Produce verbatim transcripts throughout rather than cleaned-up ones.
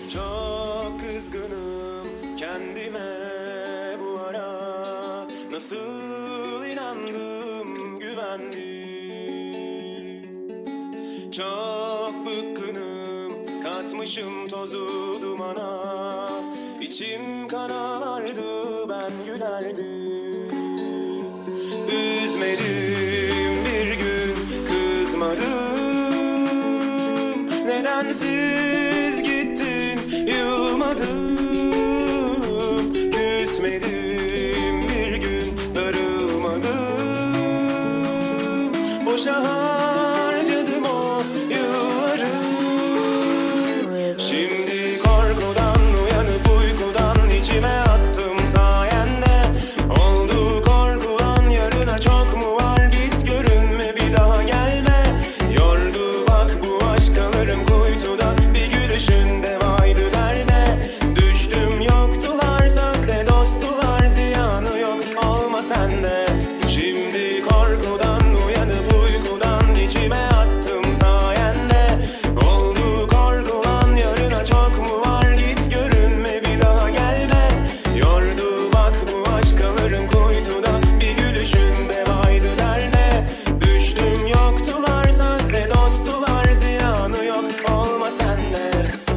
Çok kızgınım kendime bu ara. Nasıl inandım, güvendim. Çok bıkkınım, katmışım tozu dumana. İçim kanalardı, ben gülerdim. Üzmedim bir gün, kızmadım. Nedensiz gittin, yılmadım. Küsmedim bir gün, darılmadım. Boşa harcadım o yılları. Şimdi korkudan uyanıp uykudan içime attım sayende. Oldu korkulan yarına çok mu var, git görünme bir daha gelme. Yordu bak bu aşkalarım kuytuda, bir gülüşünde vaydı derde. Düştüm yoktular sözde dosttular, ziyanı yok olma sende. Şimdi korkudan uyanıp uykudan içime attım sayende. Oldu korkulan yarına çok mu var, git görünme bir daha gelme. Yordu bak bu aşkalarım kuytuda, bir gülüşünde vaydı derde. Düştüm yoktular sözde dosttular, ziyanı yok olma sende.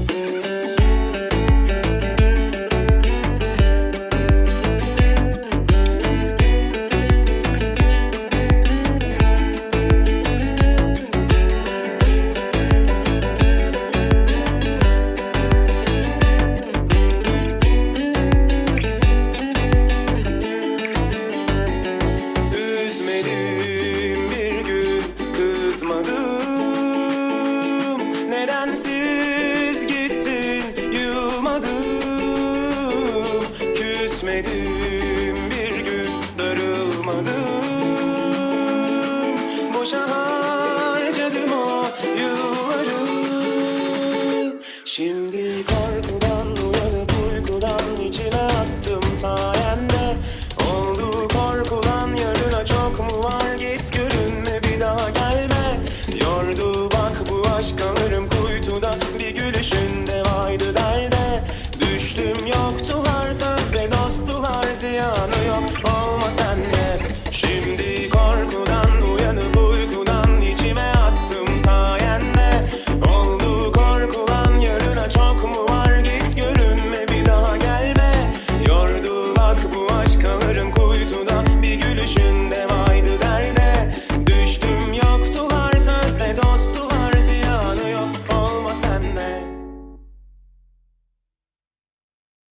Üzmedim bir gün, kızmadım. Nedensiz gittin, yılmadım. Küsmedim bir gün, darılmadım. Boşa harcadım o yılları. Şimdi korkudan uyanıp uykudan içime attım sayende. Oldu korkulan yarına çok mu var, git görünme bir daha gelme. Yordu bak bu aşkalar